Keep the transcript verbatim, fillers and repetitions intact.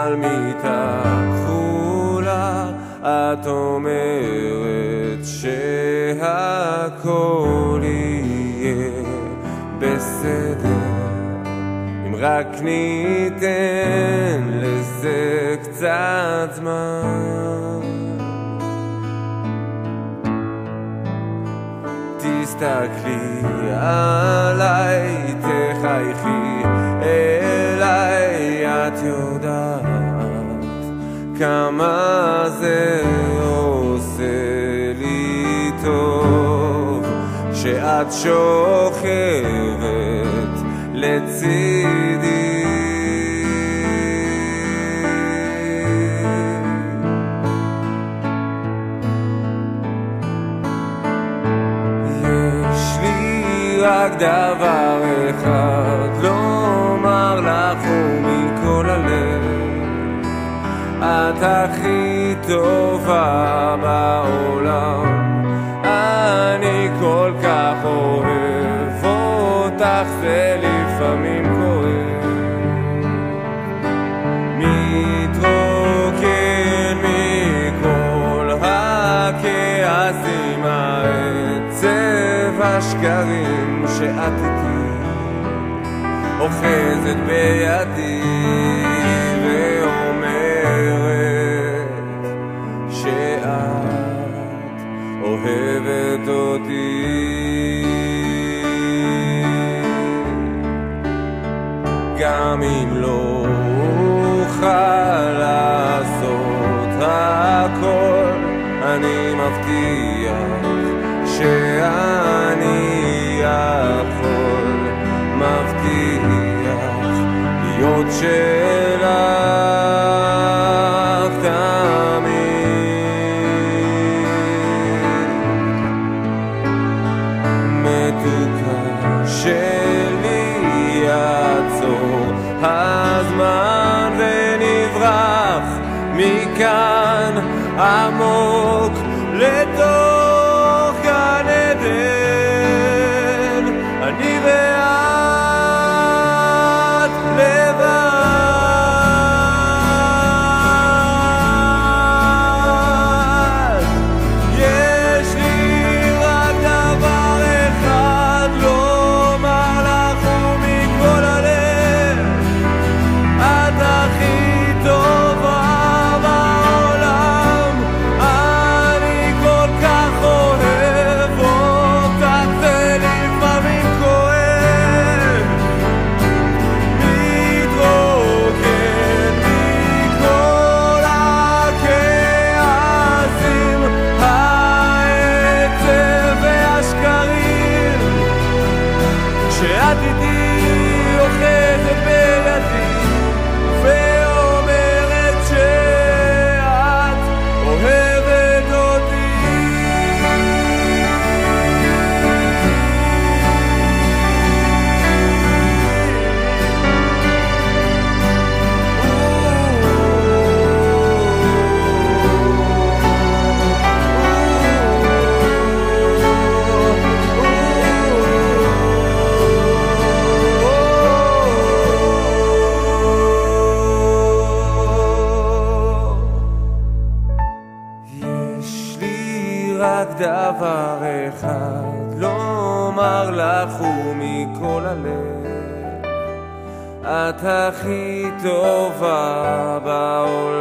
על מיטה כחולה, את אומרת שהכל יהיה בסדר, אם רק ניתן לזה קצת זמן. תסתכלי עליי, תחייכי אליי, את יודעת כמה זה עושה לי טוב שאת שוכבת לצידי. יש לי רק דבר אחד לומר לך ומכל הלב, את הכי טובה בעולם, אני כל כך אוהב אותך, זה לפעמים כואב, מתרוקן מכל הכעסים, העצב, השקרים, שאת איתי אוחזת בידי שאת אוהבת אותי. גם אם לא אוכל לעשות הכל, אני מבטיח שאני יכול, מבטיח להיות שלך שלי. יעצור הזמן ונברח מכאן עמוק לתוך גן עדן, אני ואת לבד. יש לי רק דבר אחד לומר לך ומכל הלב, את הכי טובה בעולם, אני כל כך אוהב אותך, זה לפעמים כואב, מתרוקן מכל הכעסים, העצב והשקרים, כשאת איתי אוחזת בידי ואומרת שאת אוהבת אותי. יש לי רק דבר אחד לומר לך ומכל הלב, את הכי טובה בעולם.